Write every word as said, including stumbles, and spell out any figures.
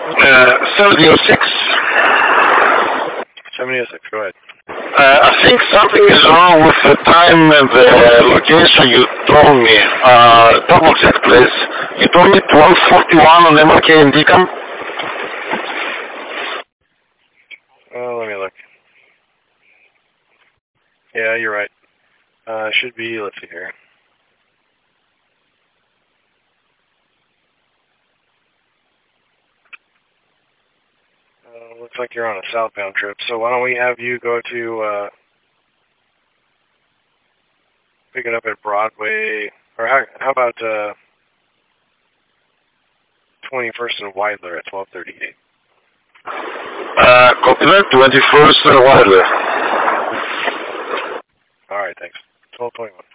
Uh, seventy oh six. seventy oh six, go ahead. Uh, I think something is wrong with the time and the location you told me. Uh, double check, please. You told me twelve forty-one on M R K and D CAM. Oh, let me look. Yeah, you're right. Uh, should be, let's see here. Uh, looks like you're on a southbound trip, so why don't we have you go to, uh, pick it up at Broadway, or how, how about, uh, twenty-first and Weidler at twelve thirty-eight? Uh, copy that, twenty-first and Wilder. Alright, thanks. twelve twenty-one.